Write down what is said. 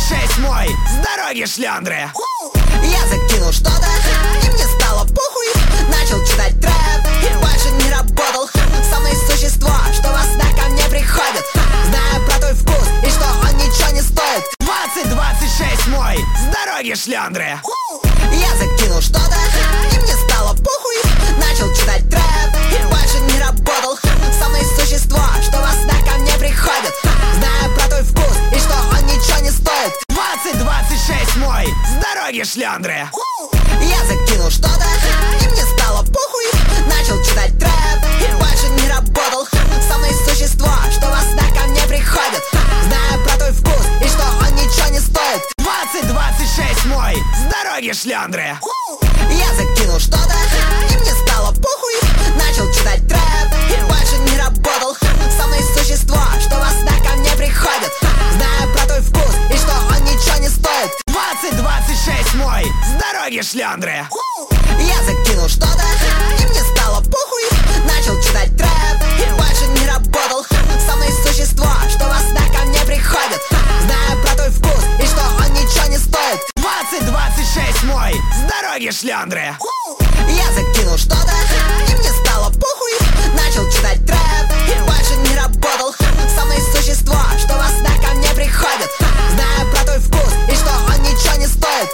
20-26 мой, с дороги шлёндры. Я закинул что-то, и мне стало похуй. Начал читать трэп, и больше не работал. Со мной существо, что во снах ко мне приходит, зная про твой вкус, и что он ничего не стоит. 20-26 мой, с дороги шлёндры. Я закинул что-то, и мне стало похуй. Начал читать трэп, и больше не работал. Со мной существо, что во снах ко мне приходит, зная про твой вкус, и что он ничего не стоит. 20-26 мой, с дороги шлёндры. Я закинул что-то, и мне стало похуй. Начал читать трэп, и больше не работал. Со мной существо, что во снах ко мне приходит, зная про твой вкус, и что он ничего не стоит. 20-26 мой, с дороги шлёндры. Я закинул что-то, и мне стало похуй. Начал читать трэп, и больше не работал. Со мной существо, что во снах ко мне приходит, зная про твой вкус, и что он ничего не стоит. 20-26 мой, с дороги шлёндры. Я закинул что-то, и мне стало похуй. Начал читать трэп, и больше не работал. Со мной существо, что во снах ко мне приходит, зная про твой вкус, и что он ничего не стоит. 20-26 мой, с дороги шлёндры. Я закинул что-то,